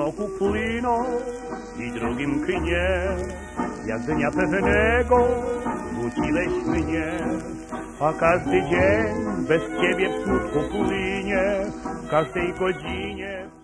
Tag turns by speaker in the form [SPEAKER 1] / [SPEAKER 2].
[SPEAKER 1] roku płyną i drugim knie. Jak dnia pewnego budziłeś mnie, a każdy dzień bez ciebie w smutku płynie, w każdej godzinie.